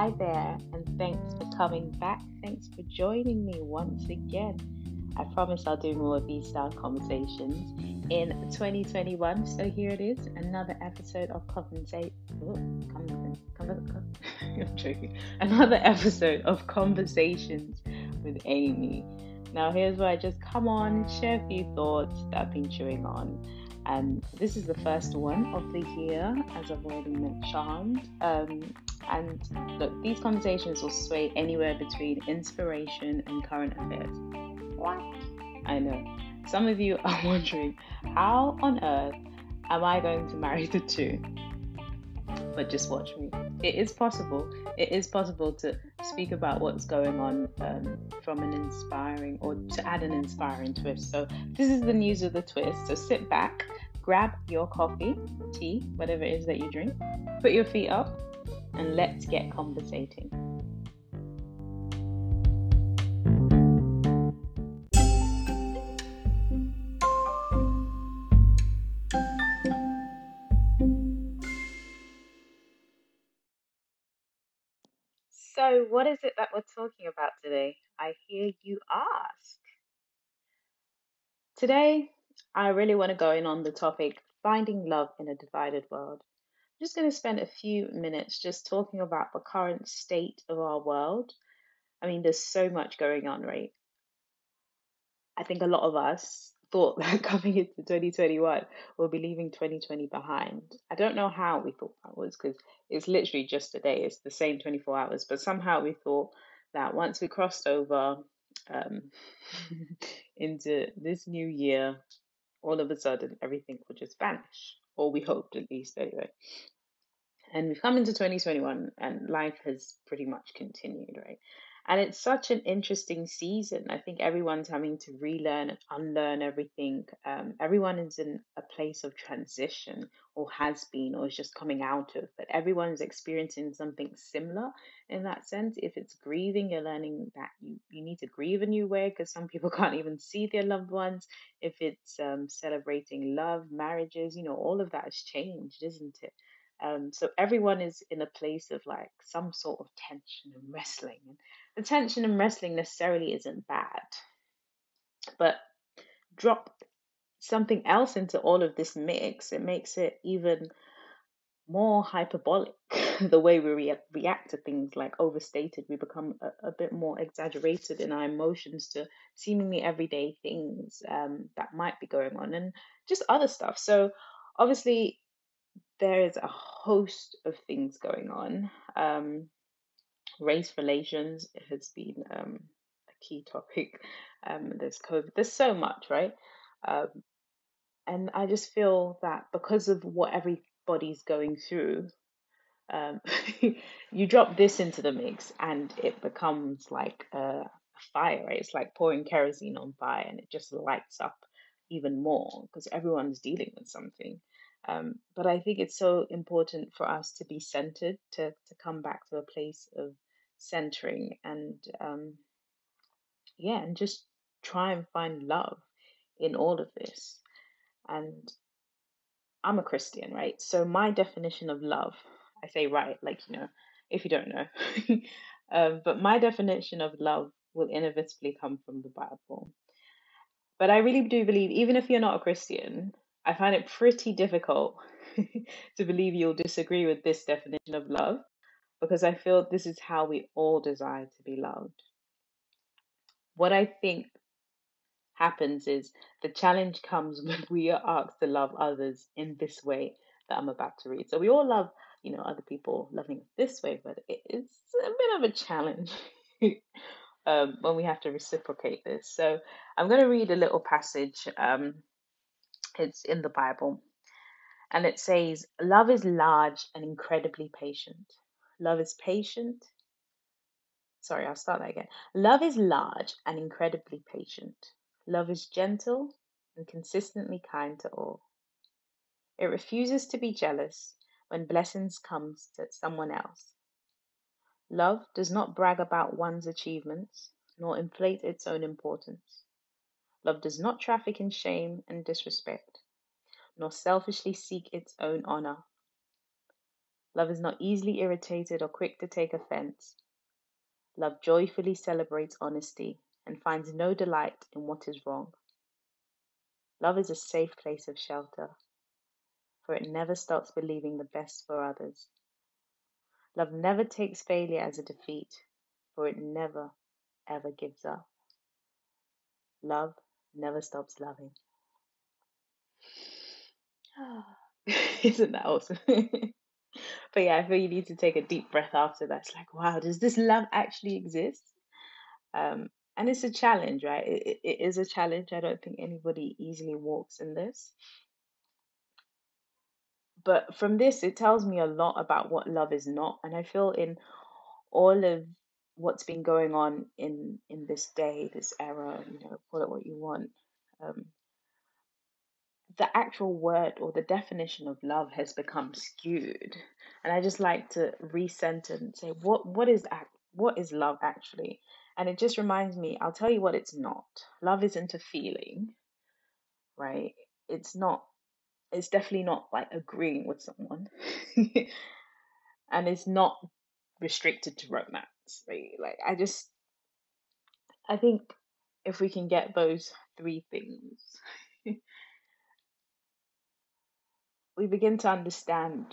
Hi there, and thanks for coming back. Thanks for joining me once again. I promise I'll do more of these style conversations in 2021. So here it is, another episode of Compensate. Oh, I'm joking. Another episode of Conversations with Amy. Now, here's where I just come on, share a few thoughts that I've been chewing on. And this is the first one of the year, as I've already mentioned. And look, these conversations will sway anywhere between inspiration and current affairs. What? I know. Some of you are wondering, how on earth am I going to marry the two? But just watch me. It is possible. It is possible to speak about what's going on from an inspiring, or to add an inspiring twist. So this is the news of the twist. So sit back, grab your coffee, tea, whatever it is that you drink, put your feet up, and let's get conversating. So, what is it that we're talking about today? I hear you ask. Today, I really want to go in on the topic finding love in a divided world. I'm just going to spend a few minutes just talking about the current state of our world. I mean, there's so much going on, right? I think a lot of us thought that coming into 2021, we'll be leaving 2020 behind. I don't know how we thought that was, because it's literally just a day, it's the same 24 hours, but somehow we thought that once we crossed over um, into this new year, all of a sudden everything would just vanish, or we hoped at least anyway. And we've come into 2021 and life has pretty much continued, right? And it's such an interesting season. I think everyone's having to relearn and unlearn everything. Everyone is in a place of transition, or has been, or is just coming out of. But everyone's experiencing something similar in that sense. If it's grieving, you're learning that you need to grieve a new way, because some people can't even see their loved ones. If it's celebrating love, marriages, all of that has changed, isn't it? So everyone is in a place of like some sort of tension and wrestling. And the tension and wrestling necessarily isn't bad, but drop something else into all of this mix, it makes it even more hyperbolic. The way we react to things, like overstated, we become a bit more exaggerated in our emotions to seemingly everyday things that might be going on, and just other stuff. So obviously there is a host of things going on. Race relations has been a key topic. There's COVID, there's so much, right? Um, and I just feel that because of what everybody's going through, um, you drop this into the mix and it becomes like a fire, right? It's like pouring kerosene on fire, and it just lights up even more because everyone's dealing with something. But I think it's so important for us to be centered, to come back to a place of centering, and yeah, and just try and find love in all of this. And I'm a Christian, right? So my definition of love, I say right, like, if you don't know, but my definition of love will inevitably come from the Bible. But I really do believe, even if you're not a Christian, I find it pretty difficult to believe you'll disagree with this definition of love, because I feel this is how we all desire to be loved. What I think happens is the challenge comes when we are asked to love others in this way that I'm about to read. So we all love, other people loving us this way, but it's a bit of a challenge when we have to reciprocate this. So I'm going to read a little passage. It's in the Bible, and it says, "Love is large and incredibly patient. Love is patient." Sorry, I'll start that again. Love is large and incredibly patient. Love is gentle and consistently kind to all. It refuses to be jealous when blessings come to someone else. Love does not brag about one's achievements, nor inflate its own importance. Love does not traffic in shame and disrespect, nor selfishly seek its own honor. Love is not easily irritated or quick to take offense. Love joyfully celebrates honesty and finds no delight in what is wrong. Love is a safe place of shelter, for it never stops believing the best for others. Love never takes failure as a defeat, for it never, ever gives up. Love never stops loving. Isn't that awesome? But yeah, I feel you need to take a deep breath after that. It's like, wow, does this love actually exist? Um, and it's a challenge, right? It is a challenge. I don't think anybody easily walks in this. But from this, it tells me a lot about what love is not. And I feel in all of what's been going on in this day, this era, call it what you want. Um, the actual word or the definition of love has become skewed, and I just like to recenter and say what is love actually. And it just reminds me, I'll tell you what it's not. Love isn't a feeling, right? It's definitely not like agreeing with someone. And it's not restricted to romance, right? Like I think if we can get those three things, we begin to understand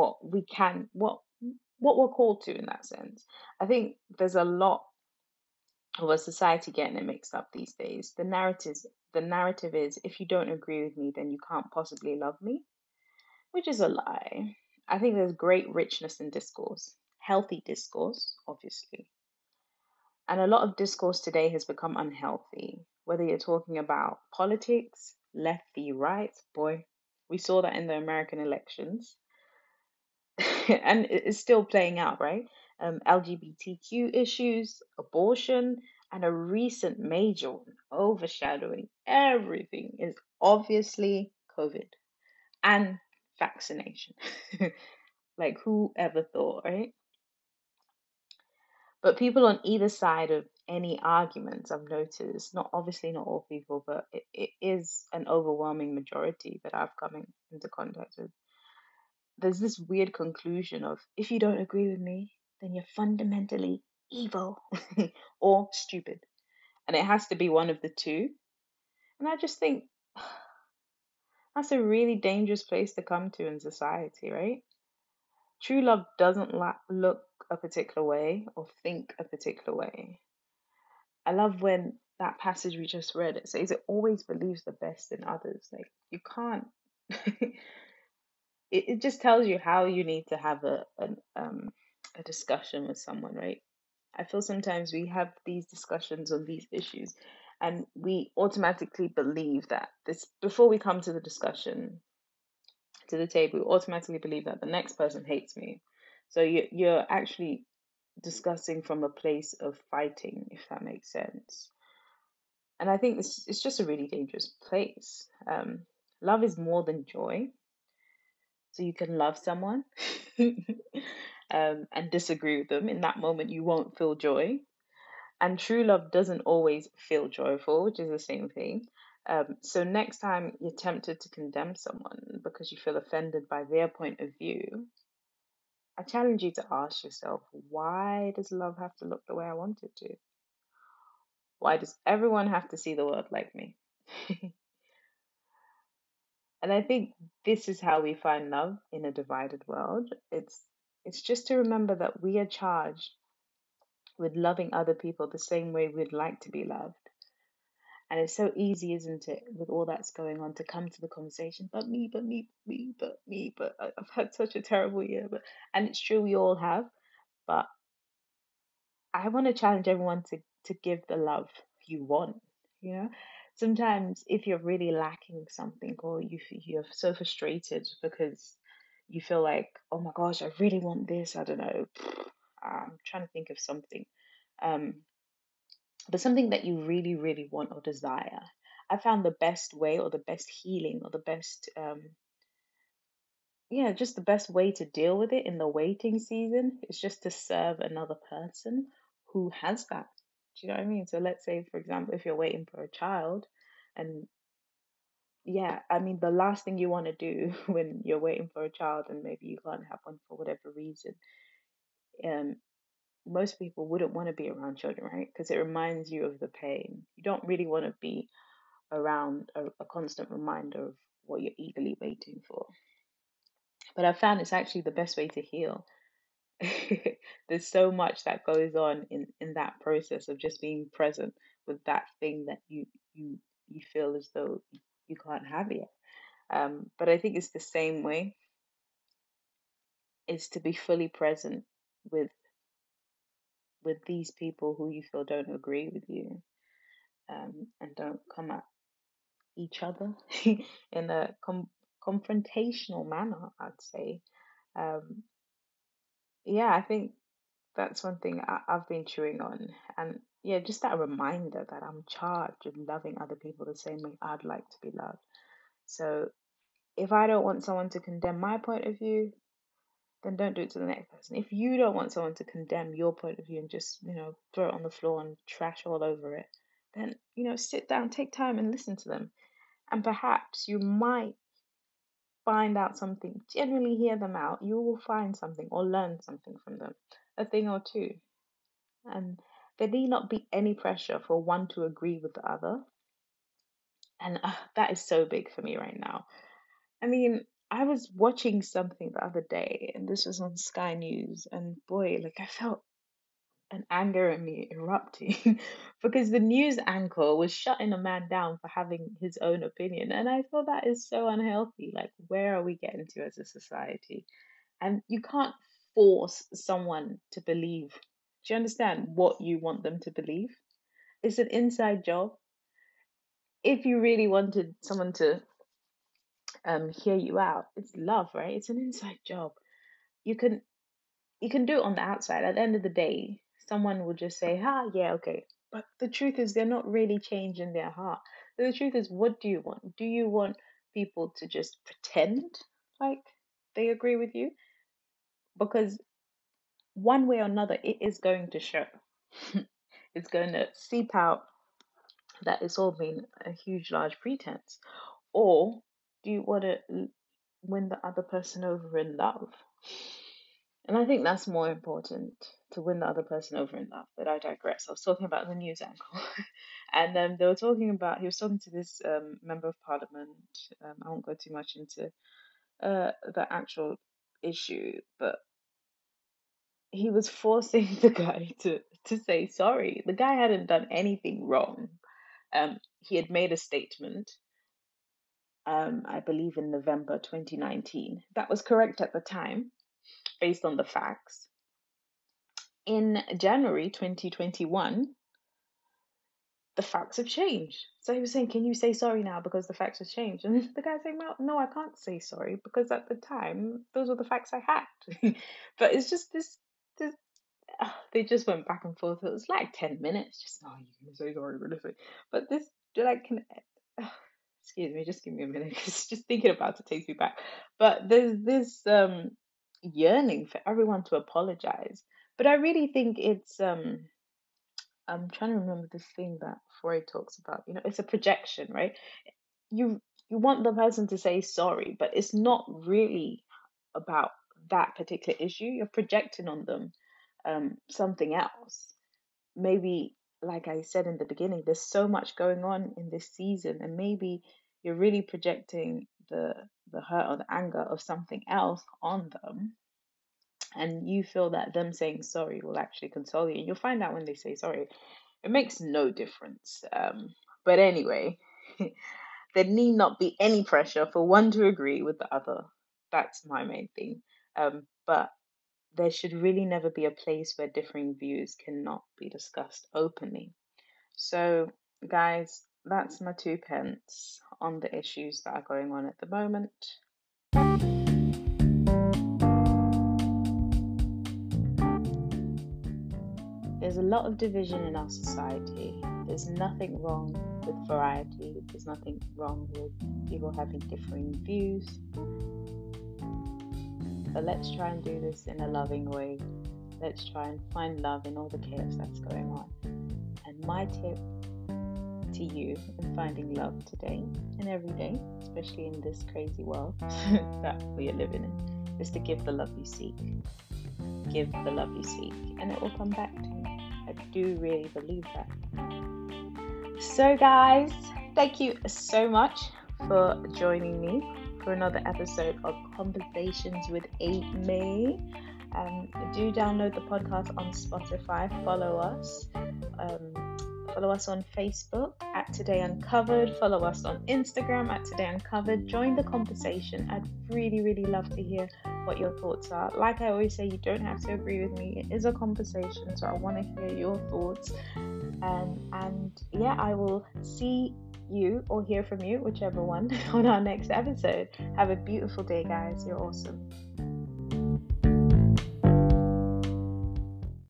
what we're called to in that sense. I think there's a lot of a society getting it mixed up these days. The narrative is, if you don't agree with me, then you can't possibly love me, which is a lie. I think there's great richness in discourse, healthy discourse, obviously. And a lot of discourse today has become unhealthy. Whether you're talking about politics, left v right, boy, we saw that in the American elections. And it's still playing out, right? LGBTQ issues, abortion, and a recent major one overshadowing everything is obviously COVID and vaccination. Like, who ever thought, right? But people on either side of any arguments, I've noticed, not obviously not all people, but it is an overwhelming majority that I've come into contact with. There's this weird conclusion of, if you don't agree with me, then you're fundamentally evil or stupid. And it has to be one of the two. And I just think that's a really dangerous place to come to in society, right? True love doesn't look a particular way or think a particular way. I love when that passage we just read, it says it always believes the best in others. Like, you can't. It just tells you how you need to have a discussion with someone, right? I feel sometimes we have these discussions on these issues, and we automatically believe that this, before we come to the discussion, to the table, we automatically believe that the next person hates me. So you're actually discussing from a place of fighting, if that makes sense. And I think it's just a really dangerous place. Love is more than joy. So you can love someone and disagree with them. In that moment, you won't feel joy. And true love doesn't always feel joyful, which is the same thing. So next time you're tempted to condemn someone because you feel offended by their point of view, I challenge you to ask yourself, why does love have to look the way I want it to? Why does everyone have to see the world like me? And I think this is how we find love in a divided world. It's just to remember that we are charged with loving other people the same way we'd like to be loved. And it's so easy, isn't it, with all that's going on, to come to the conversation, but me, but me, but me, but me, but I've had such a terrible year. But and it's true, we all have. But I want to challenge everyone to give the love you want. You know, sometimes if you're really lacking something, or you're so frustrated because you feel like, oh my gosh, I really want this. I don't know. I'm trying to think of something. Um, but something that you really, really want or desire. I found the best way, or the best healing, or the best, yeah, just the best way to deal with it in the waiting season is just to serve another person who has that. Do you know what I mean? So let's say, for example, if you're waiting for a child and yeah, I mean, the last thing you want to do when you're waiting for a child and maybe you can't have one for whatever reason, um, most people wouldn't want to be around children, right? Because it reminds you of the pain. You don't really want to be around a constant reminder of what you're eagerly waiting for. But I found it's actually the best way to heal. There's so much that goes on in that process of just being present with that thing that you you feel as though you can't have yet. But I think it's the same way, is to be fully present with these people who you feel don't agree with you, and don't come at each other in a confrontational manner, I'd say. Um, yeah, I think that's one thing I've been chewing on. And yeah, just that reminder that I'm charged with loving other people the same way I'd like to be loved. So if I don't want someone to condemn my point of view, then don't do it to the next person. If you don't want someone to condemn your point of view and just, throw it on the floor and trash all over it, then, sit down, take time and listen to them. And perhaps you might find out something, genuinely hear them out. You will find something or learn something from them, a thing or two. And there need not be any pressure for one to agree with the other. And that is so big for me right now. I mean, I was watching something the other day, and this was on Sky News, and boy, like I felt an anger in me erupting because the news anchor was shutting a man down for having his own opinion. And I thought that is so unhealthy. Like, where are we getting to as a society? And you can't force someone to believe. Do you understand what you want them to believe? It's an inside job. If you really wanted someone to hear you out, it's love, right? It's an inside job. You can do it on the outside. At the end of the day, someone will just say, "Ah, yeah, okay." But the truth is, they're not really changing their heart. So the truth is, what do you want? Do you want people to just pretend like they agree with you? Because one way or another, it is going to show. It's going to seep out that it's all been a huge, large pretense. Or do you want to win the other person over in love? And I think that's more important, to win the other person over in love. But I digress. I was talking about the news anchor, and they were talking about. He was talking to this member of parliament. I won't go too much into the actual issue, but he was forcing the guy to say sorry. The guy hadn't done anything wrong. He had made a statement. I believe in November 2019. That was correct at the time, based on the facts. In January 2021, the facts have changed. So he was saying, "Can you say sorry now because the facts have changed?" And the guy's saying, "Well, no, I can't say sorry because at the time those were the facts I had." But it's just this. They just went back and forth. It was like 10 minutes. Just, "No, you can say sorry, really." But this, like, excuse me, just give me a minute because just thinking about it takes me back. But there's this yearning for everyone to apologize. But I really think it's I'm trying to remember this thing that Freud talks about. It's a projection, right? You want the person to say sorry, but it's not really about that particular issue. You're projecting on them something else. Maybe, like I said in the beginning, there's so much going on in this season, and maybe you're really projecting the hurt or the anger of something else on them, and you feel that them saying sorry will actually console you. And you'll find out when they say sorry, it makes no difference. But anyway, there need not be any pressure for one to agree with the other. That's my main thing. But there should really never be a place where differing views cannot be discussed openly. So, guys, that's my 2 pence on the issues that are going on at the moment. There's a lot of division in our society. There's nothing wrong with variety. There's nothing wrong with people having differing views. But let's try and do this in a loving way. Let's try and find love in all the chaos that's going on. And my tip to you in finding love today and every day, especially in this crazy world that we are living in, is to give the love you seek. Give the love you seek, and it will come back to you. I do really believe that. So guys, thank you so much for joining me for another episode of Conversations with Amy. Do download the podcast on Spotify. Follow us. Follow us on Facebook at Today Uncovered. Follow us on Instagram at Today Uncovered. Join the conversation. I'd really, really love to hear what your thoughts are. Like I always say, you don't have to agree with me. It is a conversation, so I want to hear your thoughts. And yeah, I will see you or hear from you, whichever one, on our next episode. Have a beautiful day, guys. You're awesome.